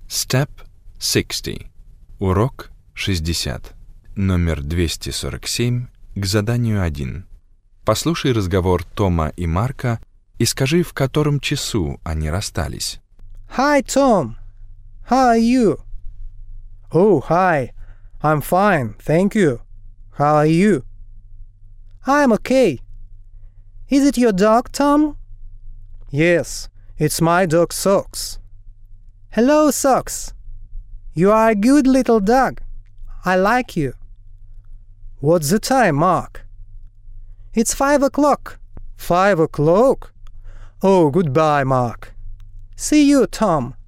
Step 60. Урок 60. Номер 247 к заданию 1. Послушай разговор Тома и Марка и скажи, в котором часу они расстались. Hi, Tom. How are you? Oh, hi. I'm fine, thank you. How are you? I'm okay. Is it your dog, Tom? Yes, it's my dog, Socks. Hello, Socks. You are a good little dog. I like you. What's the time, Mark? It's 5 o'clock. 5 o'clock? Oh, goodbye, Mark. See you, Tom.